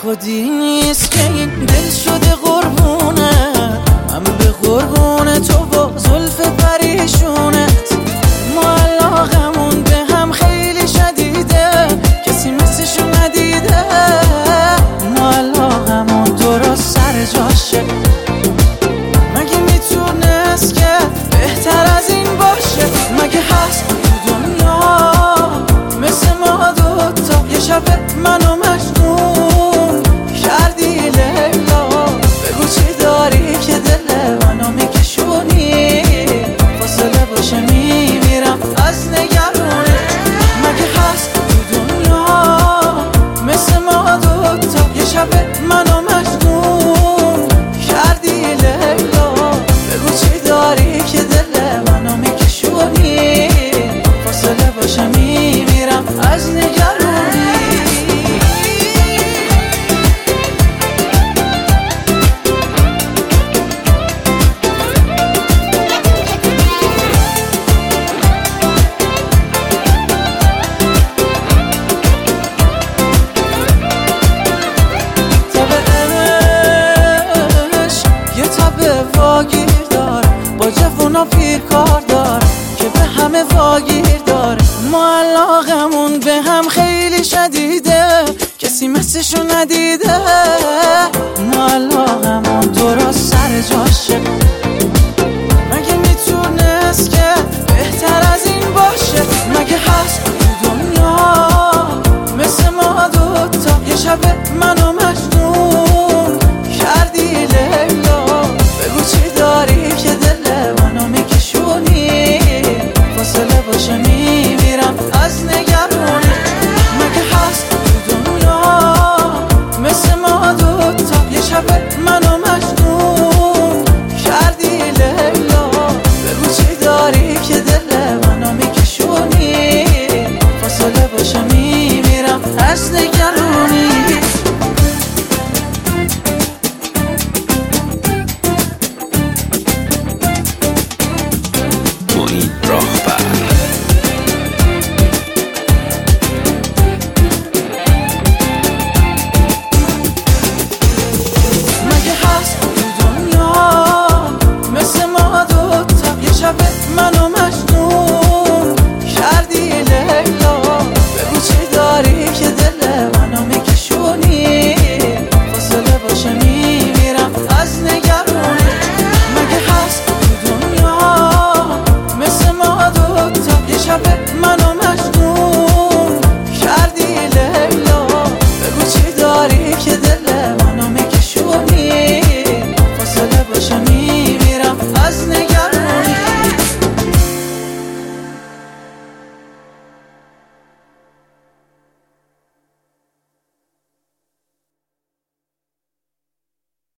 خودی نیست که این دل شده قربونه، من به قربون تو با زلف پریشونت. ما علاقمون به هم خیلی شدیده، کسی مثلشو ندیده. ما علاقمون درست سر جاشه، مگه میتونست که بهتر از این باشه؟ مگه هست تو دنیا مثل ما دوتا؟ یه شب منو مجنون کردی لیلا، بگو چی داری که دل منو میکشونی؟ فاصله باشه میمیرم از نگرانت. مگه هست تو دنیا مثل ما دوتا؟ یه شب منو مجنون کردی لیلا، بگو چی داری که دل منو میکشونی؟ فاصله باشه میمیرم از نگرانی. واگیر داره با جوونا پیر کار داره که به همه واگیر داره. ما علاقمون به هم خیلی شدیده، کسی مثلشو ندیده. ما